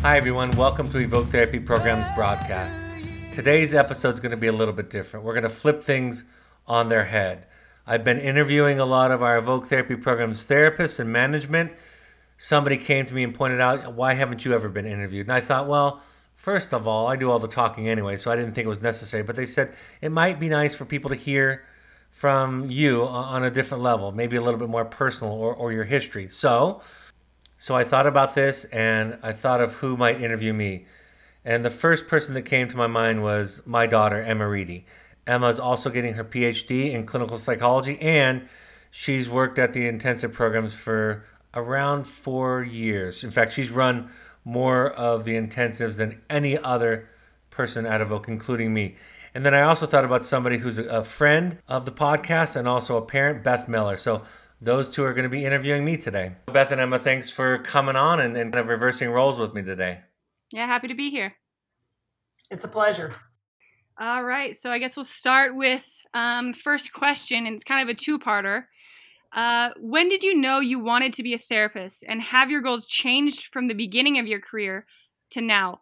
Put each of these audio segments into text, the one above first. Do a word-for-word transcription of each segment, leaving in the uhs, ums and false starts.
Hi, everyone. Welcome to Evoke Therapy Program's broadcast. Today's episode is going to be a little bit different. We're going to flip things on their head. I've been interviewing a lot of our Evoke Therapy Program's therapists and management. Somebody came to me and pointed out, why haven't you ever been interviewed? And I thought, well, first of all, I do all the talking anyway, so I didn't think it was necessary. But they said it might be nice for people to hear from you on a different level, maybe a little bit more personal or, or your history. So So I thought about this and I thought of who might interview me. And the first person that came to my mind was my daughter, Emma Reedy. Emma's also getting her P H D in clinical psychology, and she's worked at the intensive programs for around four years. In fact, she's run more of the intensives than any other person at Evoke, including me. And then I also thought about somebody who's a friend of the podcast and also a parent, Beth Miller. So those two are going to be interviewing me today. Beth and Emma, thanks for coming on and, and kind of reversing roles with me today. Yeah, happy to be here. It's a pleasure. All right, so I guess we'll start with um, first question, and it's kind of a two-parter. Uh, when did you know you wanted to be a therapist, and have your goals changed from the beginning of your career to now?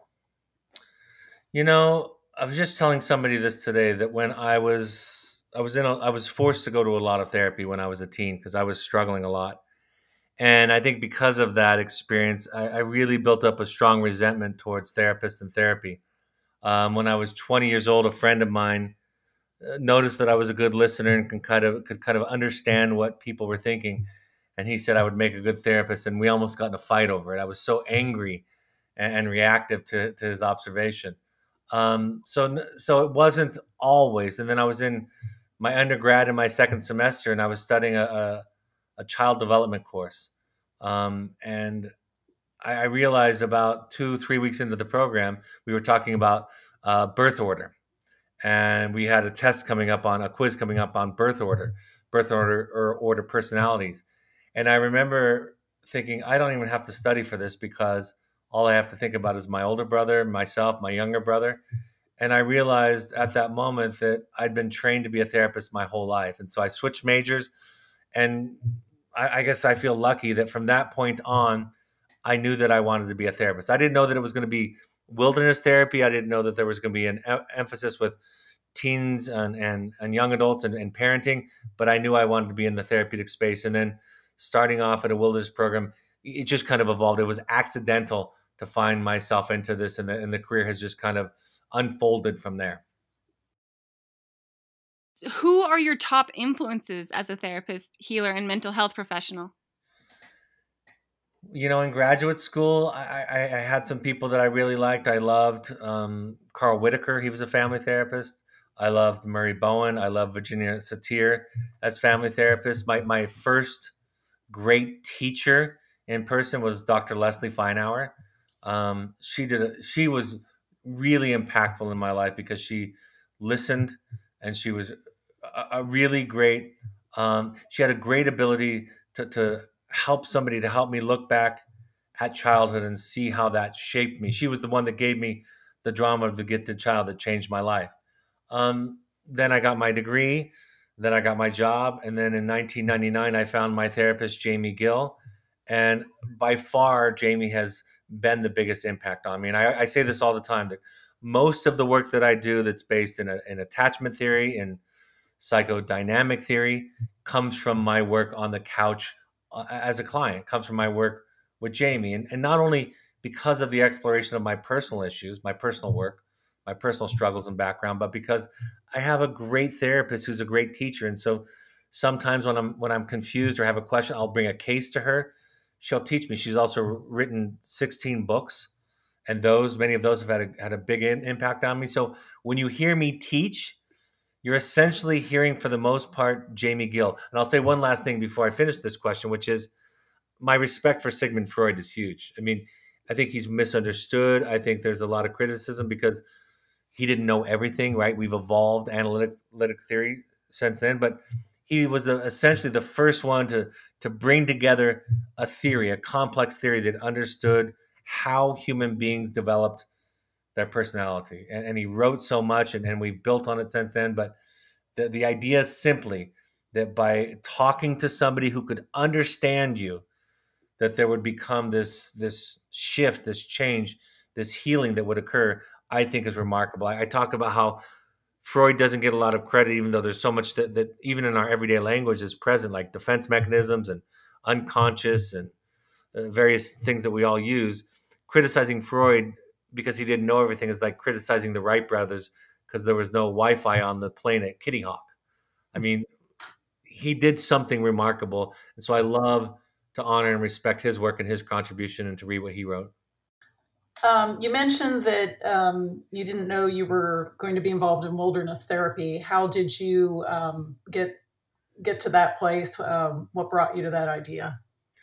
You know, I was just telling somebody this today that when I was I was in a, I was forced to go to a lot of therapy when I was a teen because I was struggling a lot. And I think because of that experience, I, I really built up a strong resentment towards therapists and therapy. Um, when I was twenty years old, a friend of mine uh, noticed that I was a good listener and can kind of could kind of understand what people were thinking, and he said I would make a good therapist. And we almost got in a fight over it. I was so angry and, and reactive to, to his observation. Um, so so it wasn't always. And then I was in my undergrad in my second semester, and I was studying a, a, a child development course. Um, and I, I realized about two, three weeks into the program, we were talking about uh, birth order. And we had a test coming up on a quiz coming up on birth order, birth order or order personalities. And I remember thinking, I don't even have to study for this because all I have to think about is my older brother, myself, my younger brother. And I realized at that moment that I'd been trained to be a therapist my whole life. And so I switched majors. And I, I guess I feel lucky that from that point on, I knew that I wanted to be a therapist. I didn't know that it was going to be wilderness therapy. I didn't know that there was going to be an e- emphasis with teens and, and, and young adults and, and parenting, but I knew I wanted to be in the therapeutic space. And then starting off at a wilderness program, it just kind of evolved. It was accidental to find myself into this, and the, and the career has just kind of unfolded from there. Who are your top influences as a therapist, healer, and mental health professional? You know, in graduate school, I, I, I had some people that I really liked. I loved um, Carl Whitaker. He was a family therapist. I loved Murray Bowen. I loved Virginia Satir as family therapist. My, my first great teacher in person was Doctor Leslie Feinauer. Um, she did. A, she was really impactful in my life because she listened, and she was a, a really great. Um, she had a great ability to, to help somebody to help me look back at childhood and see how that shaped me. She was the one that gave me the drama of the gifted child that changed my life. Um, then I got my degree. Then I got my job. And then in nineteen ninety-nine, I found my therapist, Jamie Gill. And by far, Jamie has been the biggest impact on me. And I, I say this all the time that most of the work that I do that's based in, a, in attachment theory and psychodynamic theory comes from my work on the couch uh, as a client, comes from my work with Jamie. And, and not only because of the exploration of my personal issues, my personal work, my personal struggles and background, but because I have a great therapist who's a great teacher. And so sometimes when I'm when I'm confused or have a question, I'll bring a case to her. She'll teach me. She's also written sixteen books, and those many of those have had a, had a big impact on me. So when you hear me teach, you're essentially hearing, for the most part, Jamie Gill. And I'll say one last thing before I finish this question, which is my respect for Sigmund Freud is huge. I mean, I think he's misunderstood. I think there's a lot of criticism because he didn't know everything, right? We've evolved analytic, analytic theory since then, but he was a, essentially the first one to to bring together a theory, a complex theory that understood how human beings developed their personality. And, and he wrote so much, and, and we've built on it since then. But the, the idea is simply that by talking to somebody who could understand you, that there would become this this shift, this change, this healing that would occur, I think is remarkable. I, I talk about how Freud doesn't get a lot of credit, even though there's so much that, that even in our everyday language is present, like defense mechanisms and unconscious and uh, various things that we all use. Criticizing Freud because he didn't know everything is like criticizing the Wright brothers because there was no Wi-Fi on the plane at Kitty Hawk. I mean, he did something remarkable, and so I love to honor and respect his work and his contribution, and to read what he wrote. Um, you mentioned that um, you didn't know you were going to be involved in wilderness therapy. How did you um, get get to that place? Um, what brought you to that idea?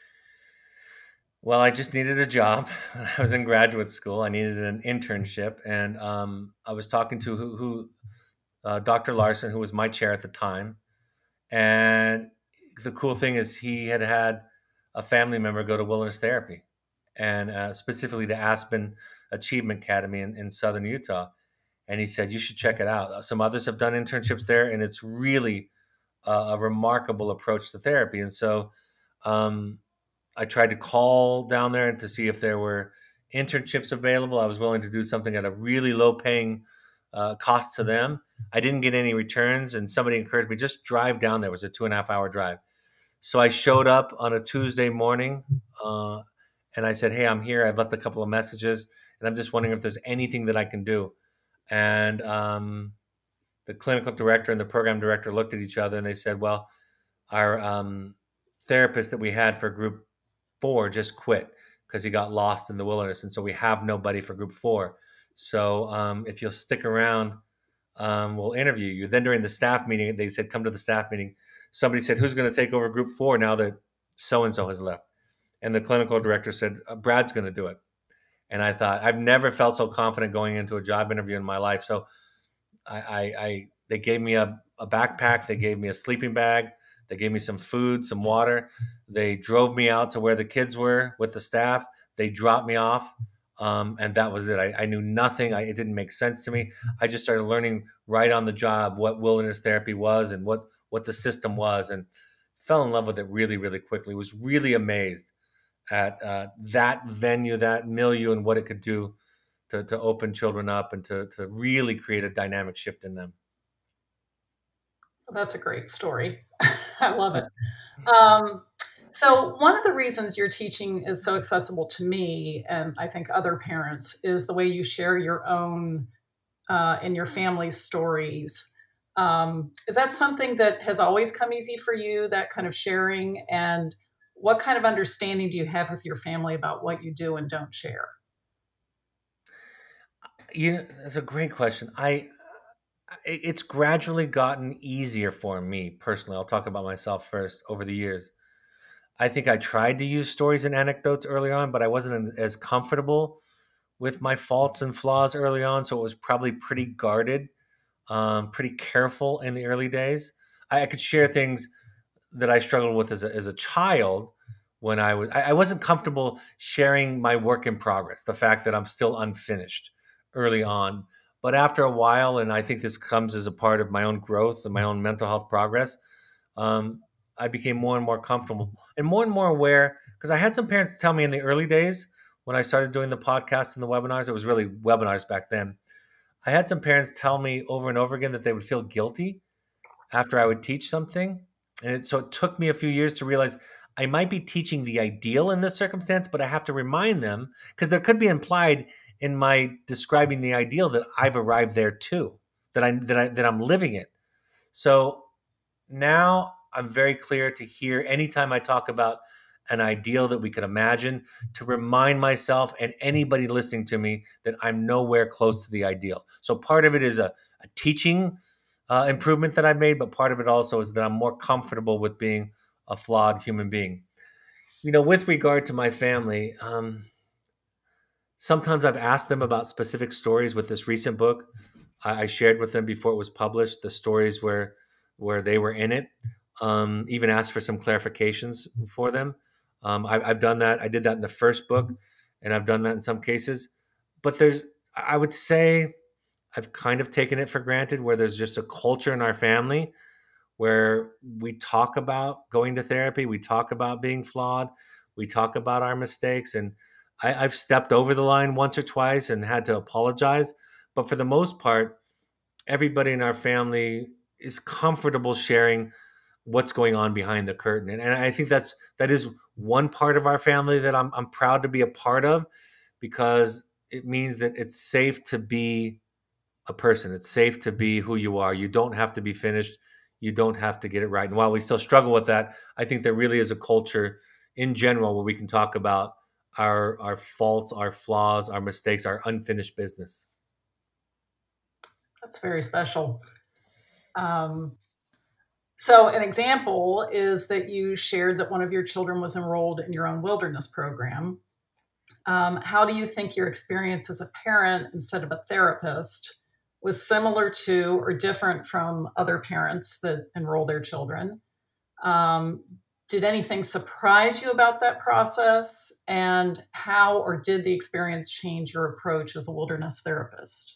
Well, I just needed a job. I was in graduate school. I needed an internship, and um, I was talking to who, who uh, Doctor Larson, who was my chair at the time. And the cool thing is, he had had a family member go to wilderness therapy, and uh, specifically to Aspen Achievement Academy in, in southern Utah. And he said, you should check it out. Some others have done internships there, and it's really a, a remarkable approach to therapy. And so um, I tried to call down there to see if there were internships available. I was willing to do something at a really low paying uh, cost to them. I didn't get any returns, and somebody encouraged me, just drive down there. It was a two and a half hour drive. So I showed up on a Tuesday morning uh, and I said, hey, I'm here. I've left a couple of messages, and I'm just wondering if there's anything that I can do. And um, the clinical director and the program director looked at each other and they said, well, our um, therapist that we had for group four just quit because he got lost in the wilderness. And so we have nobody for group four. So um, if you'll stick around, um, we'll interview you. Then during the staff meeting, they said, come to the staff meeting. Somebody said, who's going to take over group four now that so-and-so has left? And the clinical director said, Brad's going to do it. And I thought, I've never felt so confident going into a job interview in my life. So I, I, I they gave me a, a backpack. They gave me a sleeping bag. They gave me some food, some water. They drove me out to where the kids were with the staff. They dropped me off. Um, and that was it. I, I knew nothing. I, it didn't make sense to me. I just started learning right on the job what wilderness therapy was and what, what the system was, and fell in love with it really, really quickly. Was really amazed at uh, that venue, that milieu, and what it could do to, to open children up and to, to really create a dynamic shift in them. That's a great story. I love it. Um, so one of the reasons your teaching is so accessible to me, and I think other parents, is the way you share your own uh, and your family's stories. Um, is that something that has always come easy for you, that kind of sharing? And what kind of understanding do you have with your family about what you do and don't share? You know, that's a great question. I it's gradually gotten easier for me personally. I'll talk about myself first. Over the years, I think I tried to use stories and anecdotes early on, but I wasn't as comfortable with my faults and flaws early on. So it was probably pretty guarded, um, pretty careful in the early days. I, I could share things that I struggled with as a, as a child when I was, I, I wasn't comfortable sharing my work in progress, the fact that I'm still unfinished early on. But after a while, and I think this comes as a part of my own growth and my own mental health progress, um, I became more and more comfortable and more and more aware, because I had some parents tell me in the early days when I started doing the podcast and the webinars, it was really webinars back then. I had some parents tell me over and over again that they would feel guilty after I would teach something. And it, so it took me a few years to realize I might be teaching the ideal in this circumstance, but I have to remind them, because there could be implied in my describing the ideal that I've arrived there too, that I that I that I'm living it. So now I'm very clear to hear anytime I talk about an ideal that we could imagine, to remind myself and anybody listening to me that I'm nowhere close to the ideal. So part of it is a, a teaching uh, improvement that I've made, but part of it also is that I'm more comfortable with being a flawed human being. You know, with regard to my family, um, sometimes I've asked them about specific stories. With this recent book, I, I shared with them before it was published the stories where where they were in it. Um, even asked for some clarifications for them. Um, I, I've done that. I did that in the first book, and I've done that in some cases. But there's, I would say, I've kind of taken it for granted, where there's just a culture in our family where we talk about going to therapy, we talk about being flawed, We talk about our mistakes, and I, I've stepped over the line once or twice and had to apologize. But for the most part, everybody in our family is comfortable sharing what's going on behind the curtain. And, and I think that's that is one part of our family that I'm I'm proud to be a part of, because it means that it's safe to be a person. It's safe to be who you are. You don't have to be finished. You don't have to get it right. And while we still struggle with that, I think there really is a culture in general where we can talk about our our faults, our flaws, our mistakes, our unfinished business. That's very special. Um, so an example is that you shared that one of your children was enrolled in your own wilderness program. Um, how do you think your experience as a parent instead of a therapist was similar to or different from other parents that enroll their children? Um, did anything surprise you about that process? And how or did the experience change your approach as a wilderness therapist?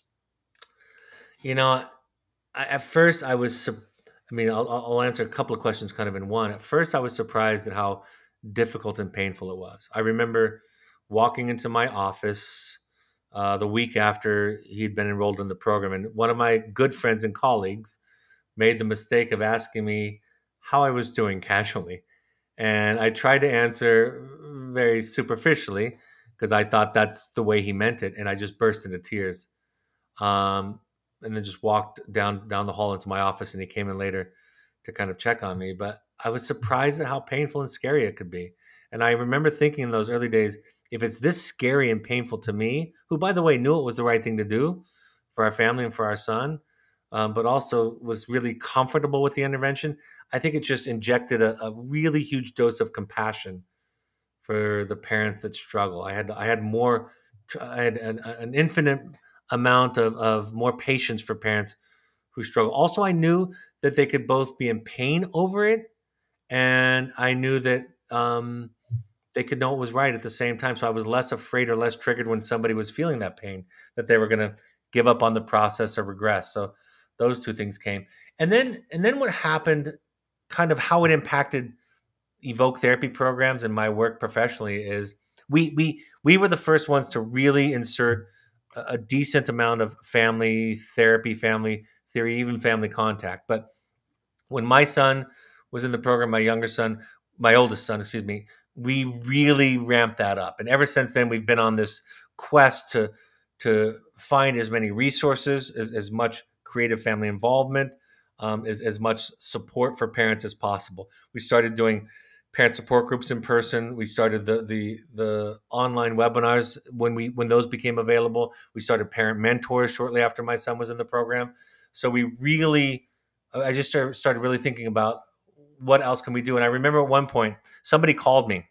You know, I, at first I was, sup- I mean, I'll, I'll answer a couple of questions kind of in one. At first, I was surprised at how difficult and painful it was. I remember walking into my office uh, the week after he'd been enrolled in the program, and one of my good friends and colleagues made the mistake of asking me how I was doing casually. And I tried to answer very superficially because I thought that's the way he meant it. And I just burst into tears. Um, and then just walked down down the hall into my office, and he came in later to kind of check on me. But I was surprised at how painful and scary it could be. And I remember thinking in those early days, if it's this scary and painful to me, who, by the way, knew it was the right thing to do for our family and for our son, um, but also was really comfortable with the intervention, I think it just injected a, a really huge dose of compassion for the parents that struggle. I had I had more, I had an, an infinite amount of, of more patience for parents who struggle. Also, I knew that they could both be in pain over it, and I knew that um, they could know it was right at the same time. So I was less afraid or less triggered when somebody was feeling that pain, that they were going to give up on the process or regress. So those two things came, and then and then what happened, kind of how it impacted Evoke therapy programs and my work professionally, is we we we were the first ones to really insert a, a decent amount of family therapy, family theory, even family contact. But when my son was in the program, my younger son, my oldest son, excuse me, we really ramped that up. And ever since then, we've been on this quest to to find as many resources, as, as much creative family involvement, um, as, as much support for parents as possible. We started doing parent support groups in person. We started the the the online webinars when we when those became available. We started parent mentors shortly after my son was in the program. So we really, I just started, started really thinking about what else can we do. And I remember at one point somebody called me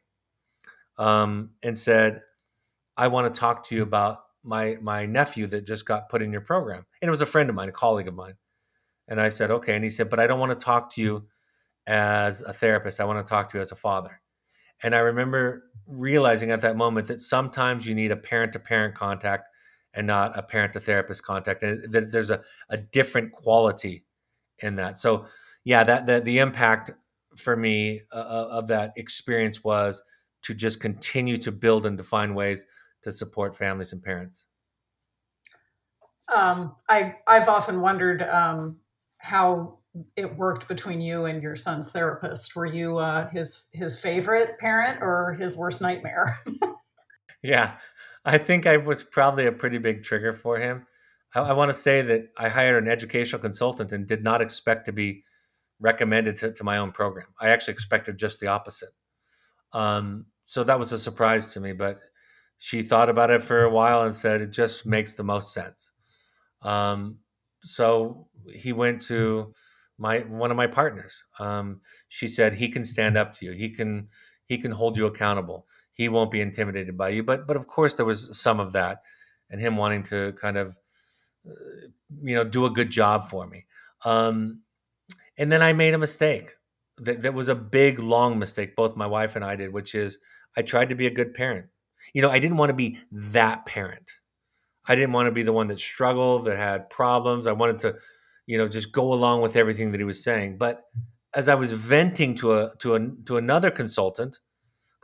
um, and said, "I want to talk to you about my my nephew that just got put in your program." And it was a friend of mine, a colleague of mine. And I said, "Okay." And he said, "But I don't want to talk to you as a therapist. I want to talk to you as a father." And I remember realizing at that moment that sometimes you need a parent to parent contact and not a parent to therapist contact. And that there's a, a different quality in that. So yeah, that, that the impact for me uh, of that experience was to just continue to build and define ways to support families and parents. Um, I, I've often wondered um, how it worked between you and your son's therapist. Were you uh, his his favorite parent or his worst nightmare? Yeah, I think I was probably a pretty big trigger for him. I, I want to say that I hired an educational consultant and did not expect to be recommended to, to my own program. I actually expected just the opposite. Um, so that was a surprise to me, but she thought about it for a while and said it just makes the most sense. Um, so he went to my one of my partners. Um, she said he can stand up to you. He can he can hold you accountable. He won't be intimidated by you. But but of course there was some of that, and him wanting to kind of uh, you know do a good job for me. Um, and then I made a mistake. That that was a big long mistake. Both my wife and I did, which is I tried to be a good parent. You know, I didn't want to be that parent. I didn't want to be the one that struggled, that had problems. I wanted to, you know, just go along with everything that he was saying. But as I was venting to a to a to another consultant,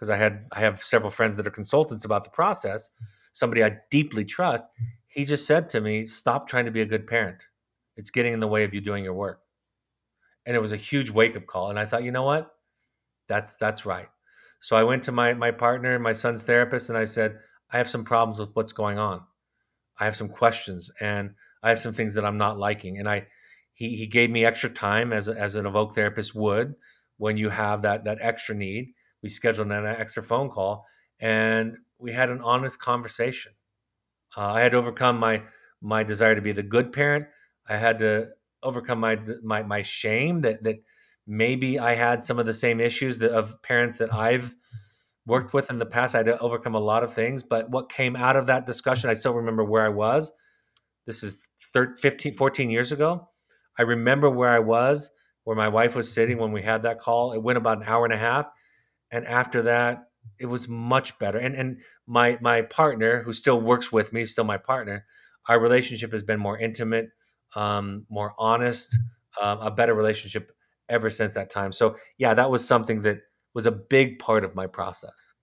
because I had I have several friends that are consultants about the process, somebody I deeply trust, he just said to me, "Stop trying to be a good parent. It's getting in the way of you doing your work." And it was a huge wake up call. And I thought, you know what? That's that's right. So I went to my my partner, my son's therapist, and I said, I have some problems with what's going on. I have some questions, and I have some things that I'm not liking. And I he he gave me extra time, as a, as an Evoke therapist would when you have that that extra need. We scheduled an extra phone call, and we had an honest conversation. Uh, I had to overcome my my desire to be the good parent. I had to overcome my my my shame that that maybe I had some of the same issues that, of parents that I've worked with in the past. I had to overcome a lot of things, but what came out of that discussion, I still remember where I was. This is thirteen, fifteen, fourteen years ago. I remember where I was, where my wife was sitting when we had that call. It went about an hour and a half, and after that, it was much better. And and my my partner, who still works with me, still my partner, our relationship has been more intimate, um, more honest, uh, a better relationship ever since that time. So yeah, that was something that was a big part of my process.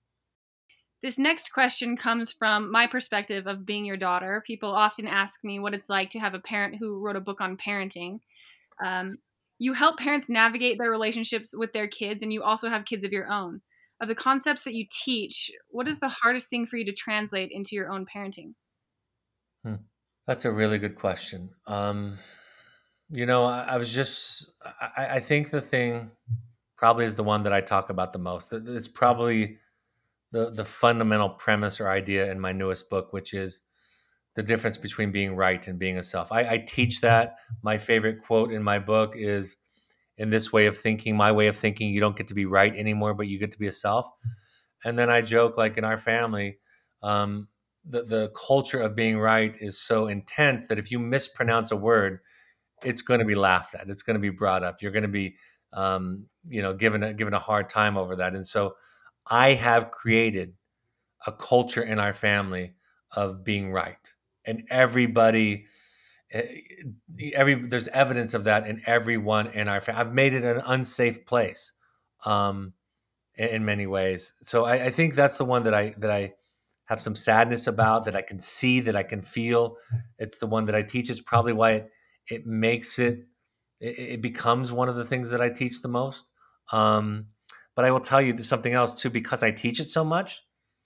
This next question comes from my perspective of being your daughter. People often ask me what it's like to have a parent who wrote a book on parenting. Um, you help parents navigate their relationships with their kids, and you also have kids of your own. Of the concepts that you teach, what is the hardest thing for you to translate into your own parenting? Hmm. That's a really good question. Um, you know, I, I was just, I, I think the thing probably is the one that I talk about the most. It's probably the the fundamental premise or idea in my newest book, which is the difference between being right and being a self. I, I teach that. My favorite quote in my book is, "In this way of thinking, my way of thinking, you don't get to be right anymore, but you get to be a self." And then I joke, like in our family, um, the the culture of being right is so intense that if you mispronounce a word, it's going to be laughed at. It's going to be brought up. You're going to be, um, you know, given a, given a hard time over that. And so, I have created a culture in our family of being right, and everybody, eh, every there's evidence of that in everyone in our family. I've made it an unsafe place, um, in, in many ways. So I, I think that's the one that I that I have some sadness about, that I can see, that I can feel. It's the one that I teach. It's probably why it it makes it it, it becomes one of the things that I teach the most. Um, but I will tell you something else too, because I teach it so much.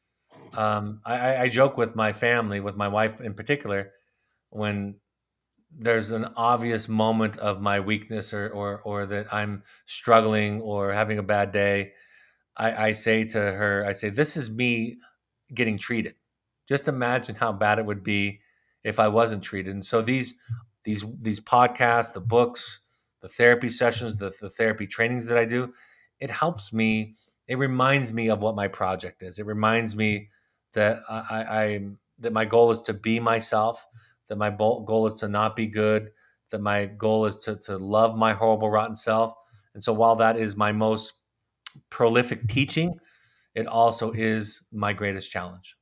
Um, I, I joke with my family, with my wife in particular, when there's an obvious moment of my weakness, or, or, or that I'm struggling or having a bad day. I, I say to her, I say, "This is me getting treated. Just imagine how bad it would be if I wasn't treated." And so these these these podcasts, the books, the therapy sessions, the, the therapy trainings that I do, it helps me. It reminds me of what my project is. It reminds me that I, I that my goal is to be myself. That my goal is to not be good. That my goal is to to love my horrible, rotten self. And so while that is my most prolific teaching, it also is my greatest challenge.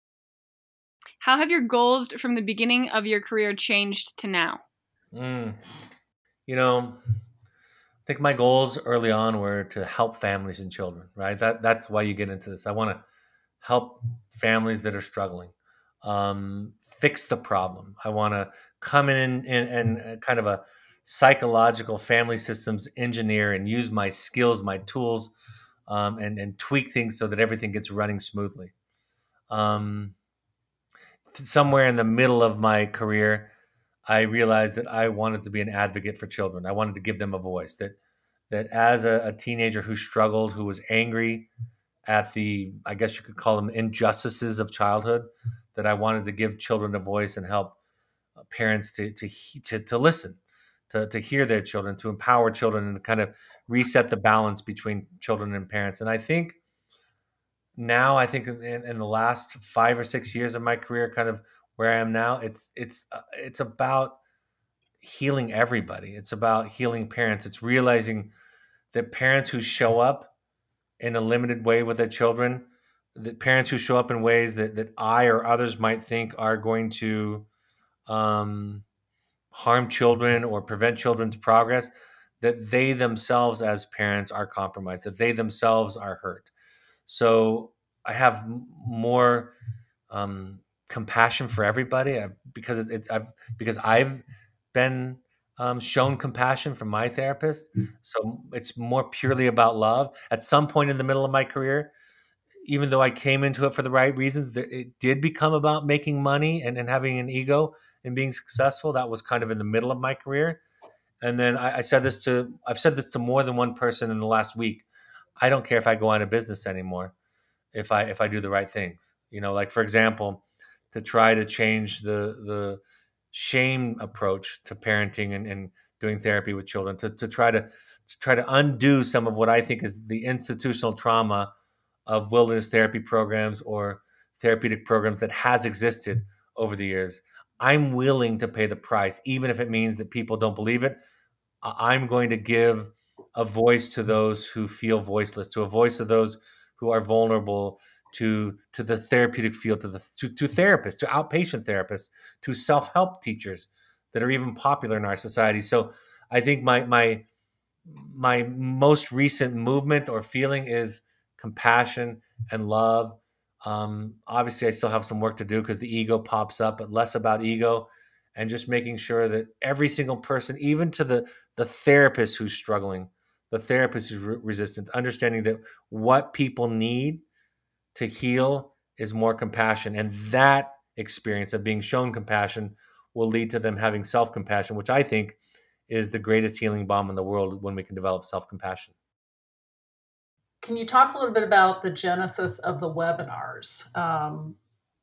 How have your goals from the beginning of your career changed to now? Mm. You know, I think my goals early on were to help families and children, right? That that's why you get into this. I want to help families that are struggling, um, fix the problem. I want to come in and, and kind of a psychological family systems engineer and use my skills, my tools, um, and and tweak things so that everything gets running smoothly. Um, somewhere in the middle of my career, I realized that I wanted to be an advocate for children. I wanted to give them a voice. That that as a, a teenager who struggled, who was angry at the, I guess you could call them injustices of childhood, that I wanted to give children a voice and help parents to to to, to listen, to to hear their children, to empower children, and to kind of reset the balance between children and parents. And I think now, I think in, in the last five or six years of my career, kind of where I am now, it's it's uh, it's about healing everybody. It's about healing parents. It's realizing that parents who show up in a limited way with their children, that parents who show up in ways that that I or others might think are going to um, harm children or prevent children's progress, that they themselves as parents are compromised, that they themselves are hurt. So I have more um, compassion for everybody I, because it, it's I've because I've been um, shown compassion from my therapist. So it's more purely about love. At some point in the middle of my career, even though I came into it for the right reasons, it did become about making money and, and having an ego and being successful. That was kind of in the middle of my career. And then I, I said this to I've said this to more than one person in the last week. I don't care if I go out of business anymore if I if I do the right things. You know, like for example, to try to change the the shame approach to parenting and, and doing therapy with children, to, to try to to try to undo some of what I think is the institutional trauma of wilderness therapy programs or therapeutic programs that has existed over the years. I'm willing to pay the price, even if it means that people don't believe it. I'm going to give a voice to those who feel voiceless, to a voice of those who are vulnerable, to to the therapeutic field, to the to, to therapists, to outpatient therapists, to self-help teachers that are even popular in our society. So I think my my my most recent movement or feeling is compassion and love. Um, obviously, I still have some work to do because the ego pops up, but less about ego and just making sure that every single person, even to the the therapist who's struggling, the therapist who's re- resistant, understanding that what people need to heal is more compassion, and that experience of being shown compassion will lead to them having self compassion, which I think is the greatest healing bomb in the world when we can develop self compassion. Can you talk a little bit about the genesis of the webinars, um,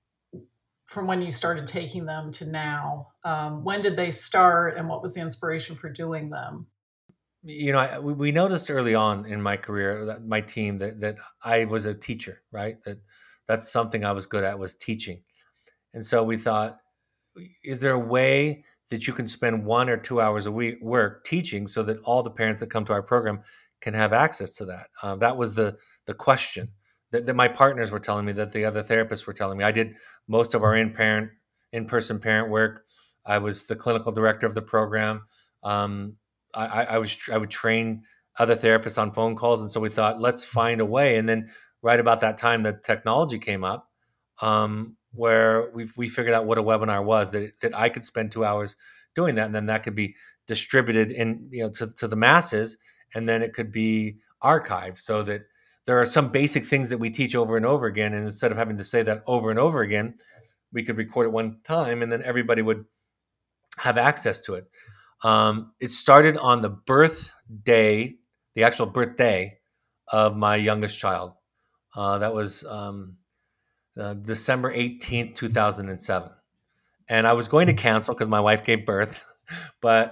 from when you started taking them to now? Um, when did they start, and what was the inspiration for doing them? You know, I, we we noticed early on in my career, that my team, that that I was a teacher, right? That that's something I was good at, was teaching. And so we thought, is there a way that you can spend one or two hours a week work teaching so that all the parents that come to our program can have access to that? Uh, that was the the question that, that my partners were telling me, that the other therapists were telling me. I did most of our in parent in person parent work. I was the clinical director of the program. Um, I, I, I was I would train other therapists on phone calls, and so we thought, let's find a way. And then right about that time, the technology came up, um, where we we figured out what a webinar was, that that I could spend two hours doing that, and then that could be distributed in, you know, to to the masses, and then it could be archived so that there are some basic things that we teach over and over again, and instead of having to say that over and over again, we could record it one time, and then everybody would have access to it. Um, it started on the birthday, the actual birthday of my youngest child. Uh, that was um, uh, December eighteenth, two thousand seven. And I was going to cancel because my wife gave birth, but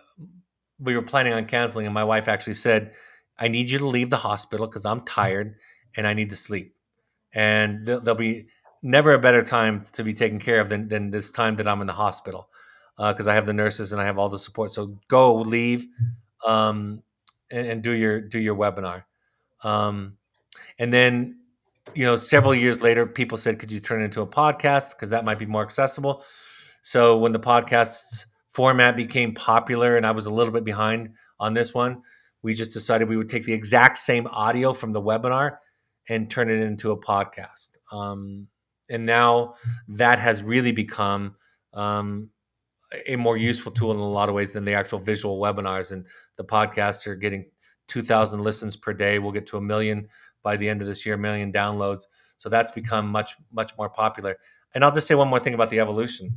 we were planning on canceling. And my wife actually said, I need you to leave the hospital because I'm tired and I need to sleep. And th- there'll be never a better time to be taken care of than, than this time that I'm in the hospital, because uh, I have the nurses and I have all the support. So go, leave, um, and, and do your do your webinar. Um, and then, you know, several years later, people said, could you turn it into a podcast? Because that might be more accessible. So when the podcast's format became popular and I was a little bit behind on this one, we just decided we would take the exact same audio from the webinar and turn it into a podcast. Um, and now that has really become um, a more useful tool in a lot of ways than the actual visual webinars. And the podcasts are getting two thousand listens per day. We'll get to a million by the end of this year, a million downloads. So that's become much, much more popular. And I'll just say one more thing about the evolution.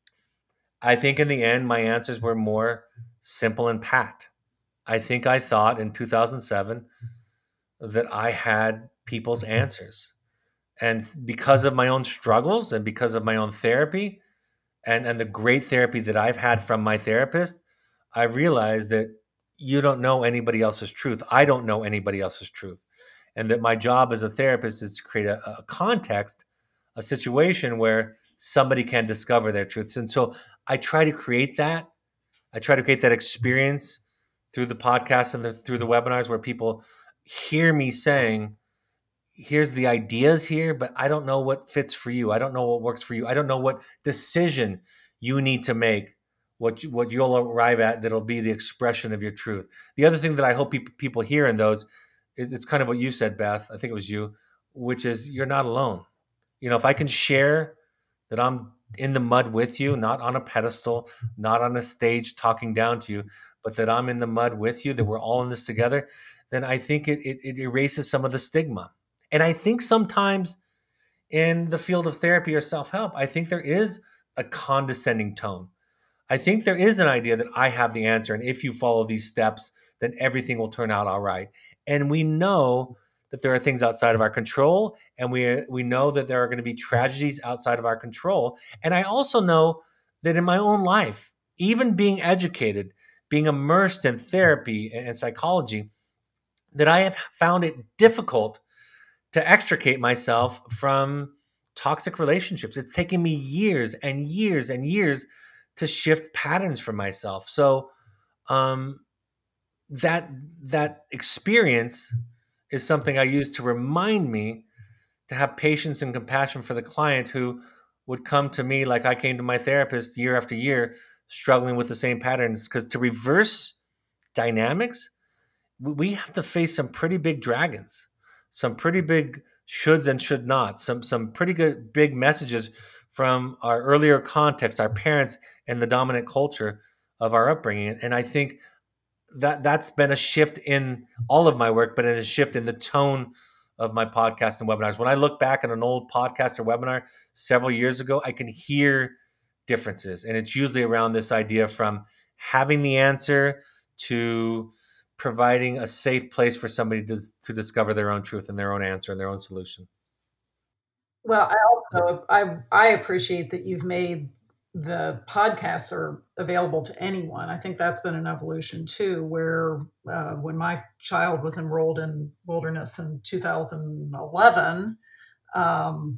I think in the end, my answers were more simple and pat. I think I thought in two thousand seven that I had people's answers. And because of my own struggles and because of my own therapy and, and the great therapy that I've had from my therapist, I realized that you don't know anybody else's truth. I don't know anybody else's truth. And that my job as a therapist is to create a, a context, a situation where somebody can discover their truths. And so I try to create that. I try to create that experience through the podcast and the, through the webinars where people hear me saying, here's the ideas here, but I don't know what fits for you. I don't know what works for you. I don't know what decision you need to make, what you, what you'll arrive at that'll be the expression of your truth. The other thing that I hope pe- people hear in those is, it's kind of what you said, Beth. I think it was you. which is you're not alone. You know, if I can share that I'm in the mud with you, not on a pedestal, not on a stage talking down to you, but that I'm in the mud with you, that we're all in this together, then I think it, it, it erases some of the stigma. And I think sometimes in the field of therapy or self-help, I think there is a condescending tone. I think there is an idea that I have the answer. And if you follow these steps, then everything will turn out all right. And we know that there are things outside of our control. And we, we know that there are going to be tragedies outside of our control. And I also know that in my own life, even being educated, being immersed in therapy and psychology, that I have found it difficult to extricate myself from toxic relationships. It's taken me years and years and years to shift patterns for myself. So um, that that experience is something I use to remind me to have patience and compassion for the client who would come to me like I came to my therapist year after year, struggling with the same patterns. Because to reverse dynamics, we have to face some pretty big dragons, some pretty big shoulds and should nots, some some pretty good big messages from our earlier context, our parents, and the dominant culture of our upbringing. And I think that that's been a shift in all of my work, but in a shift in the tone of my podcast and webinars. When I look back at an old podcast or webinar several years ago, I can hear differences. And it's usually around this idea from having the answer to providing a safe place for somebody to, to discover their own truth and their own answer and their own solution. Well, I also I I appreciate that you've made the podcasts are available to anyone. I think that's been an evolution too, where uh, when my child was enrolled in Wilderness in two thousand eleven, um,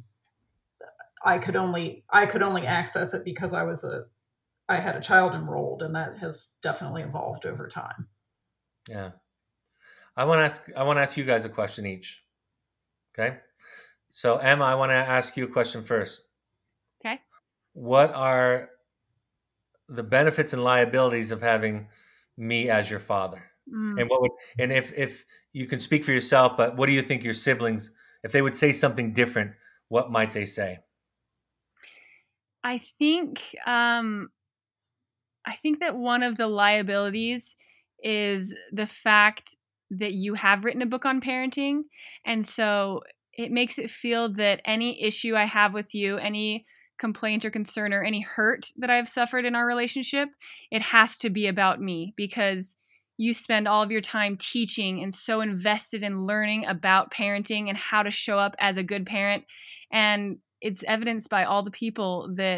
I could only I could only access it because I was a I had a child enrolled, and that has definitely evolved over time. Yeah. I want to ask I want to ask you guys a question each. Okay? So Emma, I want to ask you a question first. Okay. What are the benefits and liabilities of having me as your father? Mm. And what would and if if you can speak for yourself, but what do you think your siblings, if they would say something different, what might they say? I think um, I think that one of the liabilities is the fact that you have written a book on parenting, and so it makes it feel that any issue I have with you, any complaint or concern or any hurt that I've suffered in our relationship, it has to be about me because you spend all of your time teaching and so invested in learning about parenting and how to show up as a good parent. And it's evidenced by all the people that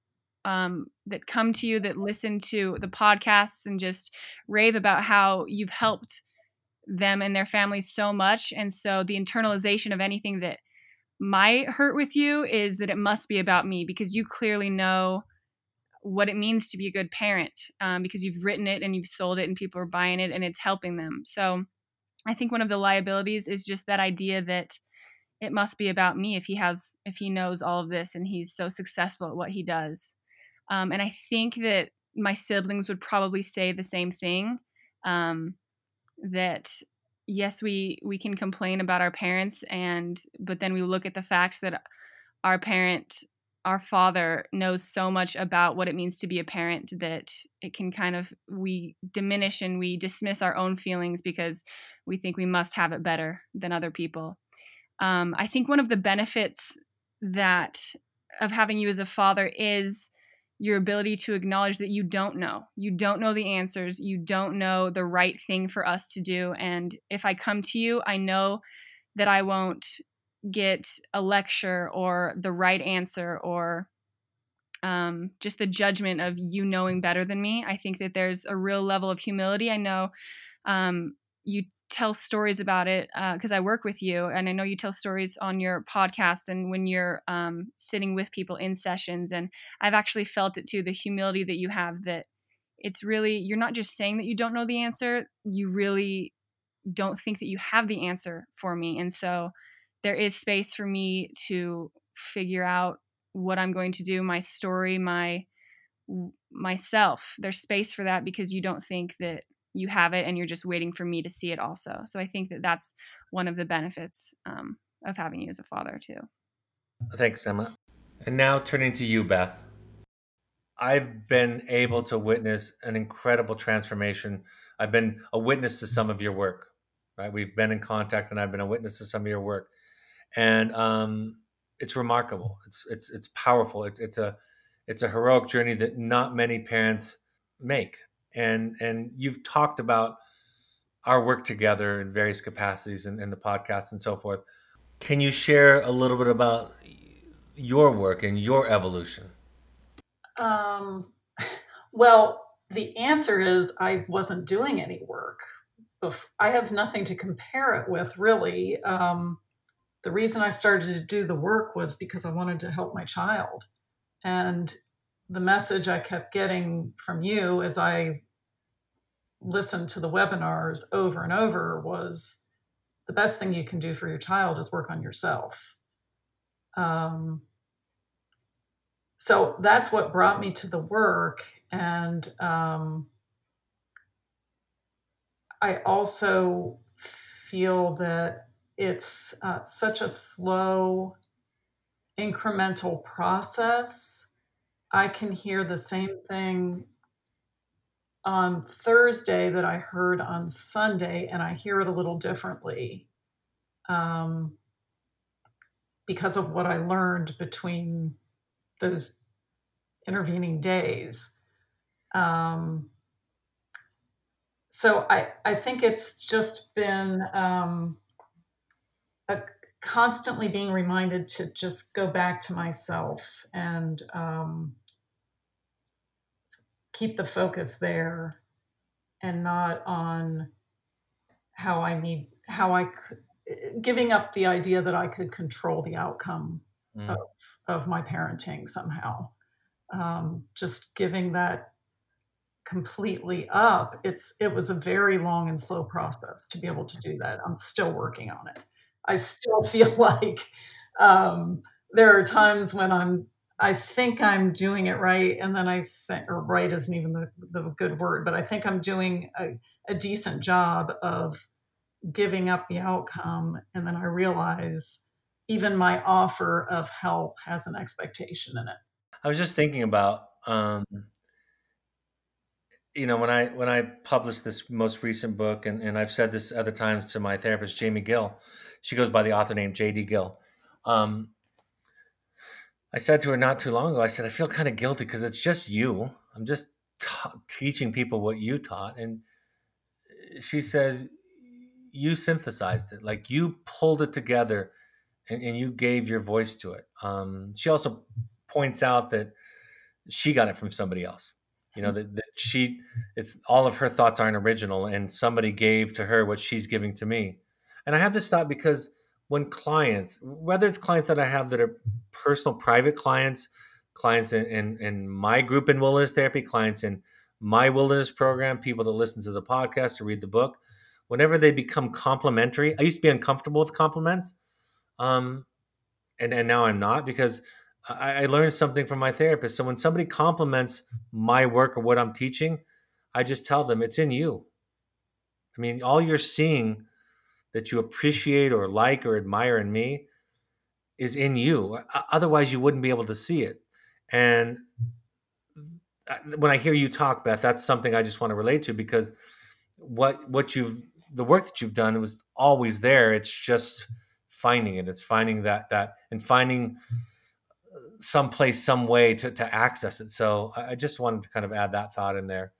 um, that come to you, that listen to the podcasts and just rave about how you've helped them and their families so much. And so the internalization of anything that might hurt with you is that it must be about me because you clearly know what it means to be a good parent um, because you've written it and you've sold it and people are buying it and it's helping them. So I think one of the liabilities is just that idea that it must be about me if he has, if he knows all of this and he's so successful at what he does. Um, and I think that my siblings would probably say the same thing, um, that yes, we, we can complain about our parents, and but then we look at the fact that our parent, our father, knows so much about what it means to be a parent that it can kind of, we diminish and we dismiss our own feelings because we think we must have it better than other people. Um, I think one of the benefits that of having you as a father is your ability to acknowledge that you don't know. You don't know the answers. You don't know the right thing for us to do. And if I come to you, I know that I won't get a lecture or the right answer or um, just the judgment of you knowing better than me. I think that there's a real level of humility. I know um, you tell stories about it because uh, I work with you, and I know you tell stories on your podcast and when you're um, sitting with people in sessions, and I've actually felt it too, the humility that you have, that it's really, you're not just saying that you don't know the answer, you really don't think that you have the answer for me. And so there is space for me to figure out what I'm going to do, my story, my myself. There's space for that because you don't think that you have it and you're just waiting for me to see it also. So I think that that's one of the benefits um, of having you as a father too. Thanks, Emma. And now turning to you, Beth. I've been able to witness an incredible transformation. I've been a witness to some of your work, right? We've been in contact, and I've been a witness to some of your work, and um, it's remarkable. It's it's it's powerful. It's it's a it's a heroic journey that not many parents make. And and you've talked about our work together in various capacities in, in the podcast and so forth. Can you share a little bit about your work and your evolution? Um, well, the answer is I wasn't doing any work. I have nothing to compare it with, really. Um, the reason I started to do the work was because I wanted to help my child. And the message I kept getting from you as I listened to the webinars over and over was the best thing you can do for your child is work on yourself. Um, so that's what brought me to the work. And um, I also feel that it's uh, such a slow, incremental process. I can hear the same thing on Thursday that I heard on Sunday, and I hear it a little differently um, because of what I learned between those intervening days. Um, so I, I think it's just been um, a constantly being reminded to just go back to myself and um, keep the focus there and not on how I need, how I could, giving up the idea that I could control the outcome Mm. of, of my parenting somehow. Um, just giving that completely up. It's, it was a very long and slow process to be able to do that. I'm still working on it. I still feel like um, there are times when I'm, I think I'm doing it right. And then I think, or right isn't even the, the good word, but I think I'm doing a, a decent job of giving up the outcome. And then I realize even my offer of help has an expectation in it. I was just thinking about, um, you know, when I when I published this most recent book, and, and I've said this other times to my therapist, Jamie Gill. She goes by the author name J D Gill. Um, I said to her not too long ago, I said, I feel kind of guilty because it's just you. I'm just ta- teaching people what you taught. And she says, you synthesized it, like you pulled it together, and, and you gave your voice to it. Um, she also points out that she got it from somebody else. You know, that, that she, it's all of her thoughts aren't original, and somebody gave to her what she's giving to me. And I have this thought because when clients, whether it's clients that I have that are personal, private clients, clients in, in, in my group in wilderness therapy, clients in my wilderness program, people that listen to the podcast or read the book, whenever they become complimentary, I used to be uncomfortable with compliments. Um, and, and now I'm not, because I, I learned something from my therapist. So when somebody compliments my work or what I'm teaching, I just tell them it's in you. I mean, all you're seeing that you appreciate or like or admire in me is in you. Otherwise, you wouldn't be able to see it. And when I hear you talk, Beth, that's something I just want to relate to, because what what you've the work that you've done was always there. It's just finding it. It's finding that that and finding some place, some way to to access it. So I just wanted to kind of add that thought in there.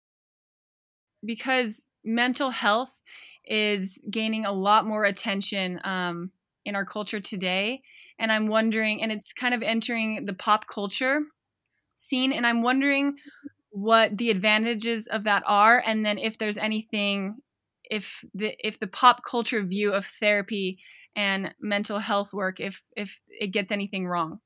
Because mental health is gaining a lot more attention um, in our culture today. And I'm wondering, and it's kind of entering the pop culture scene. And I'm wondering what the advantages of that are. And then if there's anything, if the, if the pop culture view of therapy and mental health work, if, if it gets anything wrong.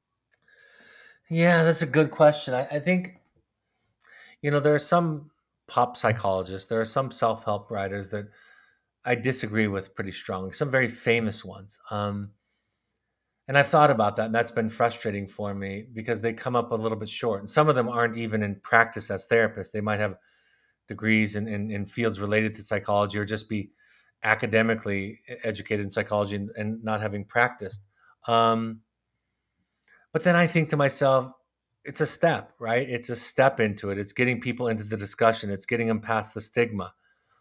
Yeah, that's a good question. I, I think, you know, there are some pop psychologists, there are some self-help writers that I disagree with pretty strongly, some very famous ones. Um, and I've thought about that, and that's been frustrating for me because they come up a little bit short. And some of them aren't even in practice as therapists. They might have degrees in, in, in fields related to psychology or just be academically educated in psychology and, and not having practiced. Um, but then I think to myself, it's a step, right? It's a step into it. It's getting people into the discussion. It's getting them past the stigma.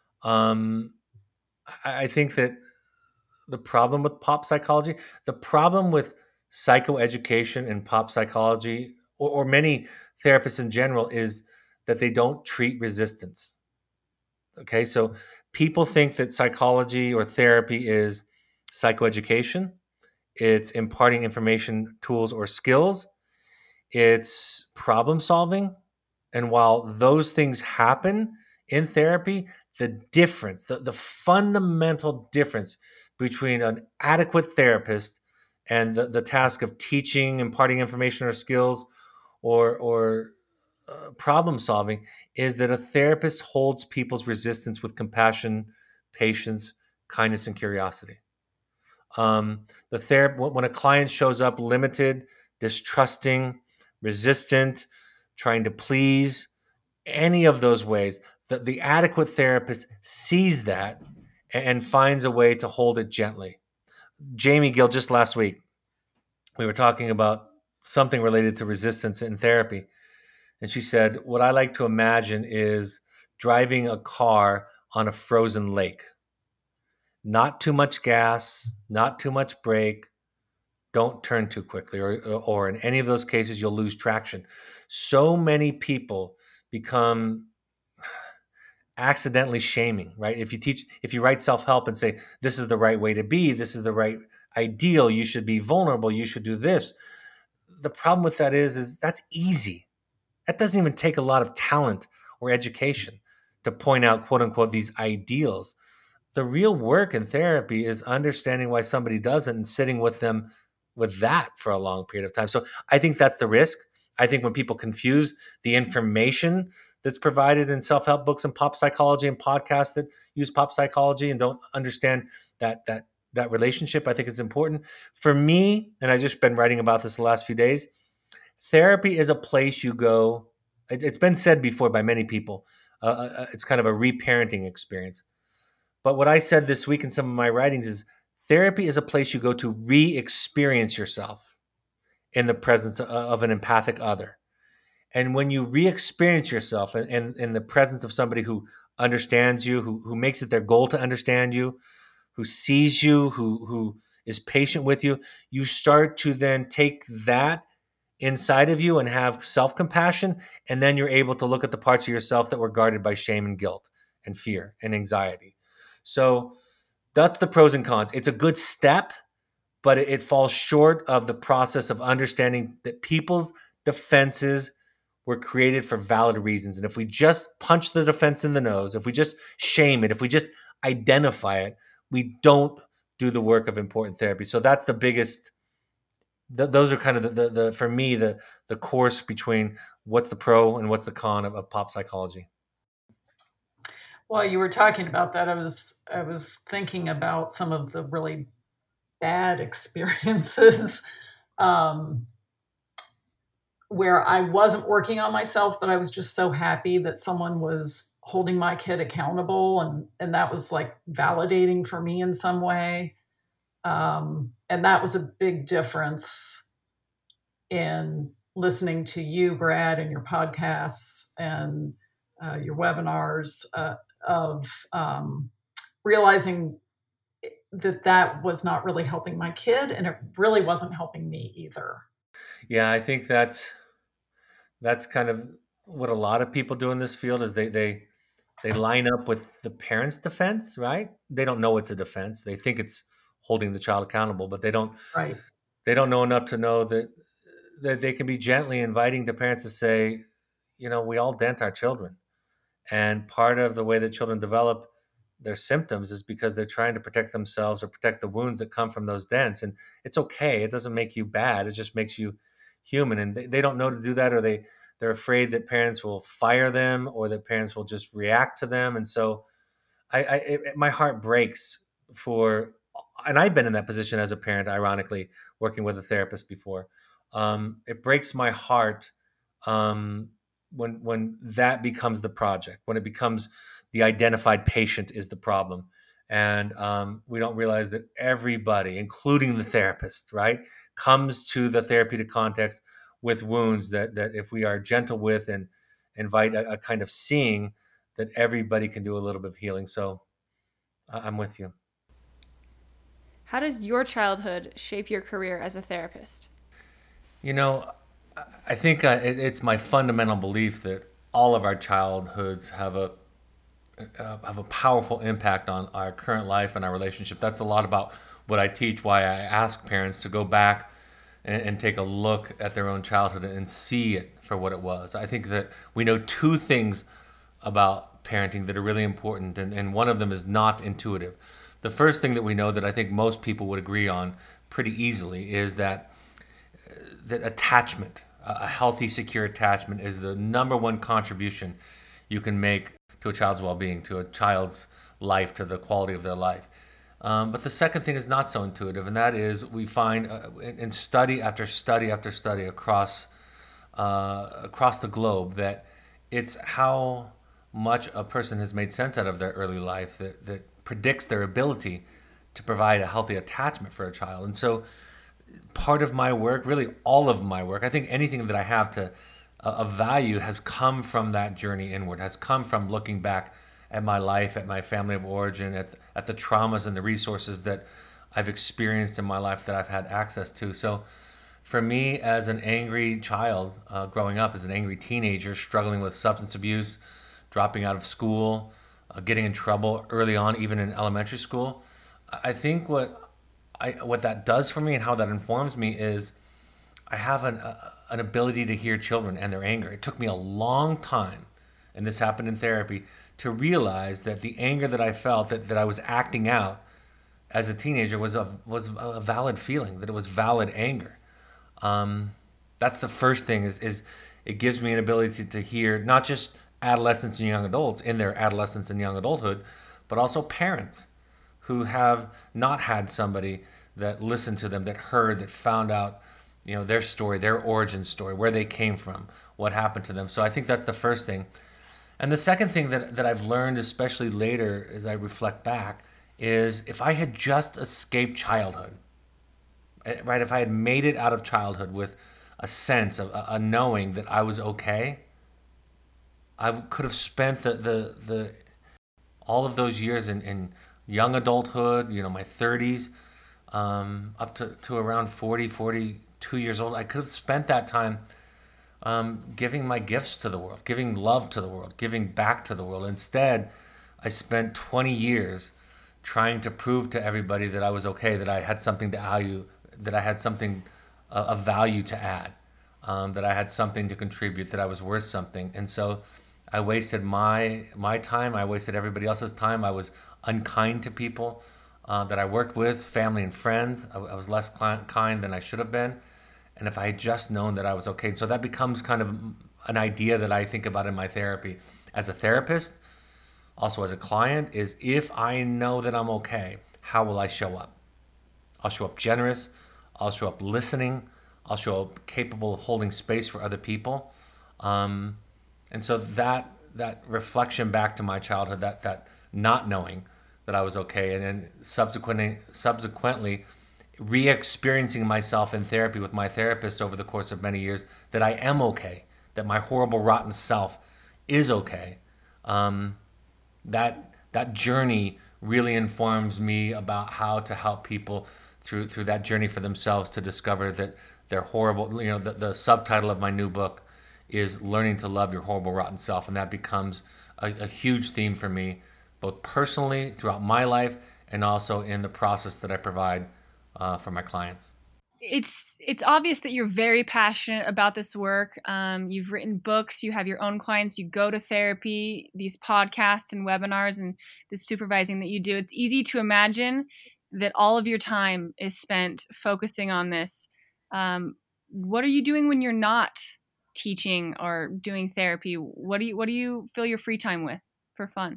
Um, I, I think that the problem with pop psychology, the problem with psychoeducation and pop psychology, or, or many therapists in general, is that they don't treat resistance. Okay, so people think that psychology or therapy is psychoeducation, it's imparting information, tools, or skills, it's problem solving. And while those things happen in therapy, the difference, the, the fundamental difference between an adequate therapist and the, the task of teaching, imparting information or skills, or, or uh, problem solving, is that a therapist holds people's resistance with compassion, patience, kindness, and curiosity. Um, the therap- when a client shows up limited, distrusting, resistant, trying to please, any of those ways, the, the adequate therapist sees that and, and finds a way to hold it gently. Jamie Gill, just last week, we were talking about something related to resistance in therapy. And she said, what I like to imagine is driving a car on a frozen lake. Not too much gas, not too much brake. Don't turn too quickly, or, or in any of those cases, you'll lose traction. So many people become accidentally shaming, right? If you teach, if you write self-help and say, this is the right way to be, this is the right ideal, you should be vulnerable, you should do this. The problem with that is, is that's easy. That doesn't even take a lot of talent or education to point out, quote unquote, these ideals. The real work in therapy is understanding why somebody doesn't and sitting with them with that for a long period of time. So I think that's the risk. I think when people confuse the information that's provided in self-help books and pop psychology and podcasts that use pop psychology and don't understand that that that relationship, I think it's important. For me, and I've just been writing about this the last few days, therapy is a place you go. It's been said before by many people. Uh, it's kind of a reparenting experience. But what I said this week in some of my writings is therapy is a place you go to re-experience yourself in the presence of an empathic other. And when you re-experience yourself in, in, in the presence of somebody who understands you, who, who makes it their goal to understand you, who sees you, who, who is patient with you, you start to then take that inside of you and have self-compassion. And then you're able to look at the parts of yourself that were guarded by shame and guilt and fear and anxiety. So that's the pros and cons. It's a good step, but it, it falls short of the process of understanding that people's defenses were created for valid reasons. And if we just punch the defense in the nose, if we just shame it, if we just identify it, we don't do the work of important therapy. So that's the biggest, th- those are kind of the, the, the, for me, the, the course between what's the pro and what's the con of, of pop psychology. While you were talking about that, I was I was thinking about some of the really bad experiences um, where I wasn't working on myself, but I was just so happy that someone was holding my kid accountable, and and that was like validating for me in some way. Um, and that was a big difference in listening to you, Brad, and your podcasts and uh, your webinars. Uh, of um, realizing that that was not really helping my kid, and it really wasn't helping me either. Yeah, I think that's that's kind of what a lot of people do in this field is they they they line up with the parent's defense, right? They don't know it's a defense. They think it's holding the child accountable, but they don't Right. they don't know enough to know that that they can be gently inviting the parents to say, you know, we all dent our children. And part of the way that children develop their symptoms is because they're trying to protect themselves or protect the wounds that come from those dents. And it's okay. It doesn't make you bad. It just makes you human. And they, they don't know to do that, or they, they're afraid that parents will fire them or that parents will just react to them. And so I, I it, my heart breaks for, and I've been in that position as a parent, ironically, working with a therapist before. Um, it breaks my heart um, when when that becomes the project, when it becomes the identified patient is the problem, And um, we don't realize that everybody, including the therapist, right, comes to the therapeutic context with wounds that that if we are gentle with and invite a, a kind of seeing, that everybody can do a little bit of healing. So I- I'm with you. How does your childhood shape your career as a therapist? You know, I think uh, it, it's my fundamental belief that all of our childhoods have a uh, have a powerful impact on our current life and our relationship. That's a lot about what I teach. Why I ask parents to go back and, and take a look at their own childhood and see it for what it was. I think that we know two things about parenting that are really important, and, and one of them is not intuitive. The first thing that we know that I think most people would agree on pretty easily is that that attachment, a healthy, secure attachment, is the number one contribution you can make to a child's well-being, to a child's life, to the quality of their life. Um, but the second thing is not so intuitive, and that is we find uh, in, in study after study after study across uh, across the globe that it's how much a person has made sense out of their early life that, that predicts their ability to provide a healthy attachment for a child. And so part of my work, really all of my work, I think anything that I have to uh, of value has come from that journey inward, has come from looking back at my life, at my family of origin, at, at the traumas and the resources that I've experienced in my life that I've had access to. So for me, as an angry child uh, growing up, as an angry teenager struggling with substance abuse, dropping out of school, uh, getting in trouble early on, even in elementary school, I think what I, what that does for me and how that informs me is I have an, uh, an ability to hear children and their anger. It took me a long time, and this happened in therapy, to realize that the anger that I felt, that, that I was acting out as a teenager, was a, was a valid feeling, that it was valid anger. Um, that's the first thing is, is it gives me an ability to, to hear not just adolescents and young adults in their adolescence and young adulthood, but also parents who have not had somebody that listened to them, that heard, that found out, you know, their story, their origin story, where they came from, what happened to them. So I think that's the first thing. And the second thing that, that I've learned, especially later as I reflect back, is if I had just escaped childhood, right? If I had made it out of childhood with a sense of a, a knowing that I was okay, I could have spent the, the, the all of those years in, in young adulthood, you know, my thirties, um, up to, to around forty, forty-two years old. I could have spent that time um, giving my gifts to the world, giving love to the world, giving back to the world. Instead, I spent twenty years trying to prove to everybody that I was okay, that I had something to value, that I had something uh, of value to add, um, that I had something to contribute, that I was worth something. And so I wasted my my time. I wasted everybody else's time. I was unkind to people uh, that I worked with, family and friends. I, I was less kind than I should have been. And if I had just known that I was okay. So that becomes kind of an idea that I think about in my therapy. As a therapist, also as a client, is if I know that I'm okay, how will I show up? I'll show up generous. I'll show up listening. I'll show up capable of holding space for other people. Um, and so that that reflection back to my childhood, that that not knowing that I was okay, and then subsequently subsequently re-experiencing myself in therapy with my therapist over the course of many years, that I am okay, that my horrible, rotten self is okay. Um, that that journey really informs me about how to help people through through that journey for themselves to discover that they're horrible. You know, the, the subtitle of my new book is Learning to Love Your Horrible, Rotten Self, and that becomes a, a huge theme for me, both personally throughout my life and also in the process that I provide uh, for my clients. It's it's obvious that you're very passionate about this work. Um, you've written books, you have your own clients, you go to therapy, these podcasts and webinars, and the supervising that you do. It's easy to imagine that all of your time is spent focusing on this. Um, what are you doing when you're not teaching or doing therapy? What do you what do you fill your free time with for fun?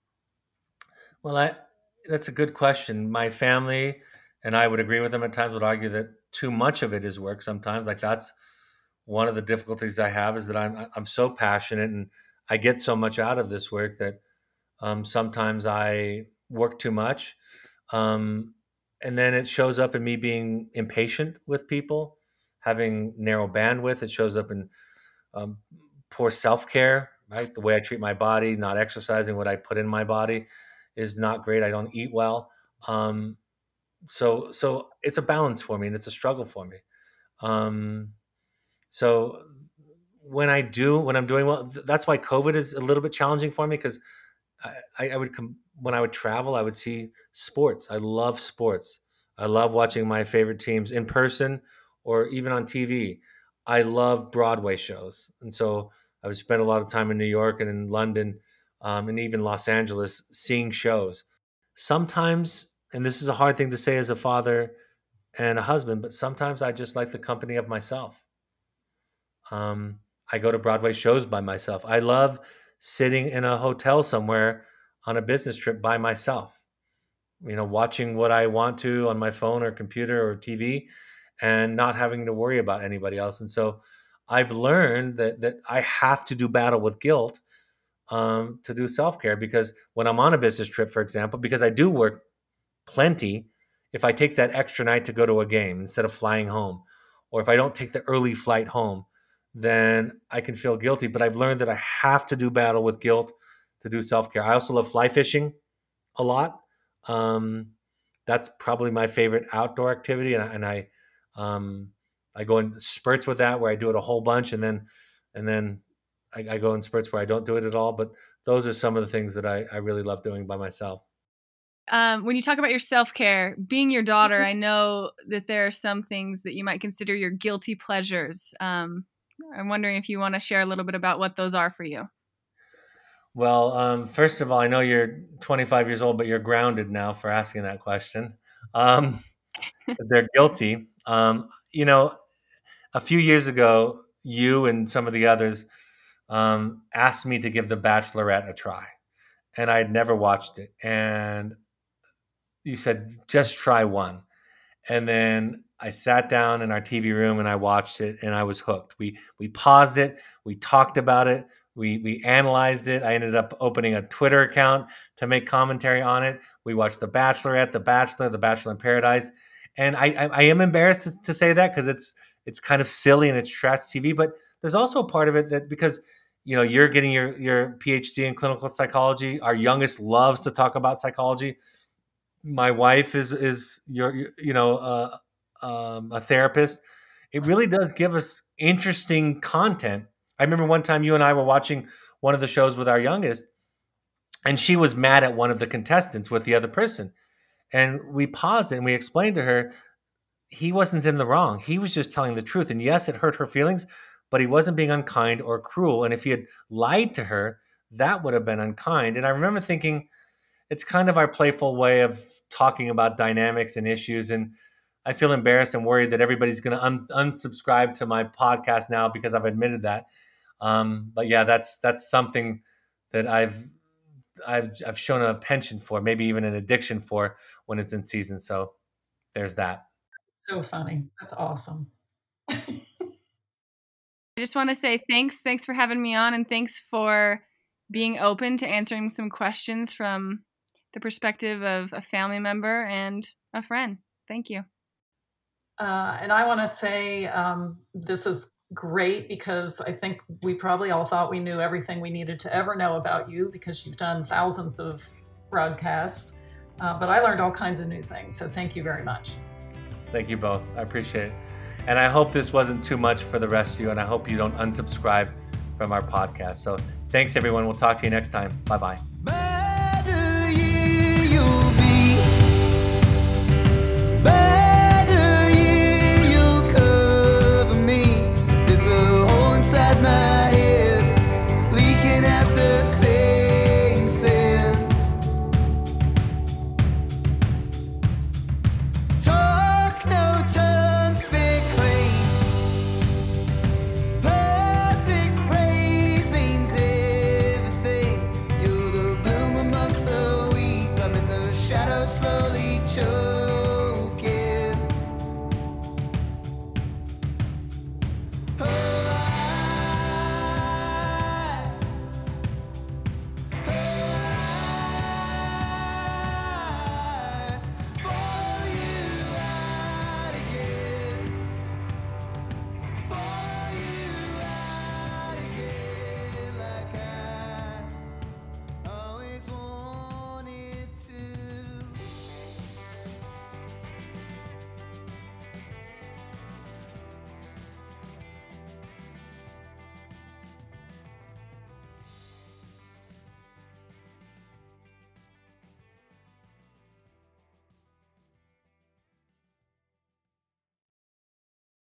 Well, I that's a good question. My family and I would agree with them at times, would argue that too much of it is work sometimes. Like that's one of the difficulties I have, is that I'm I'm so passionate and I get so much out of this work that um, sometimes I work too much. Um, and then it shows up in me being impatient with people, having narrow bandwidth. It shows up in um, poor self-care, right? The way I treat my body, not exercising, what I put in my body is not great. I don't eat well. Um, so, so it's a balance for me and it's a struggle for me. Um, so when I do, when I'm doing well, th- that's why COVID is a little bit challenging for me because I, I would come when I would travel, I would see sports. I love sports. I love watching my favorite teams in person or even on T V. I love Broadway shows, and so I would spend a lot of time in New York and in London, um, and even Los Angeles seeing shows. Sometimes, and this is a hard thing to say as a father and a husband, but sometimes I just like the company of myself. Um, I go to Broadway shows by myself. I love sitting in a hotel somewhere on a business trip by myself, you know, watching what I want to on my phone or computer or T V and not having to worry about anybody else. And so I've learned that that I have to do battle with guilt um, to do self-care because when I'm on a business trip, for example, because I do work plenty, if I take that extra night to go to a game instead of flying home, or if I don't take the early flight home, then I can feel guilty. But I've learned that I have to do battle with guilt to do self care. I also love fly fishing a lot. Um, that's probably my favorite outdoor activity, and, I- and I um, I go in spurts with that where I do it a whole bunch, and then and then I, I go in spurts where I don't do it at all. But those are some of the things that I, I really love doing by myself. Um, when you talk about your self-care, being your daughter, I know that there are some things that you might consider your guilty pleasures. Um, I'm wondering if you want to share a little bit about what those are for you. Well, um, first of all, I know you're twenty-five years old, but you're grounded now for asking that question. Um, they're guilty. Um, you know, a few years ago, you and some of the others um, asked me to give The Bachelorette a try, and I had never watched it. And you said, just try one. And then I sat down in our T V room and I watched it and I was hooked. We we paused it, we talked about it, we we analyzed it. I ended up opening a Twitter account to make commentary on it. We watched The Bachelorette, The Bachelor, The Bachelor in Paradise. And I I, I am embarrassed to, to say that because it's it's kind of silly and it's trash T V, but there's also a part of it that because you know you're getting your your PhD in clinical psychology, our youngest loves to talk about psychology. My wife is is your you know uh, um, a therapist. It really does give us interesting content. I remember one time you and I were watching one of the shows with our youngest, and she was mad at one of the contestants with the other person, and we paused it and we explained to her he wasn't in the wrong. He was just telling the truth, and yes, it hurt her feelings, but he wasn't being unkind or cruel. And if he had lied to her, that would have been unkind. And I remember thinking it's kind of our playful way of talking about dynamics and issues. And I feel embarrassed and worried that everybody's going to un- unsubscribe to my podcast now because I've admitted that. Um, but yeah, that's that's something that I've I've I've shown a penchant for, maybe even an addiction for when it's in season. So there's that. So funny. That's awesome. I just want to say thanks. Thanks for having me on, and thanks for being open to answering some questions from the perspective of a family member and a friend. Thank you. Uh, and I want to say um, this is great because I think we probably all thought we knew everything we needed to ever know about you because you've done thousands of broadcasts. Uh, but I learned all kinds of new things. So thank you very much. Thank you both. I appreciate it. And I hope this wasn't too much for the rest of you. And I hope you don't unsubscribe from our podcast. So thanks, everyone. We'll talk to you next time. Bye-bye. Bye.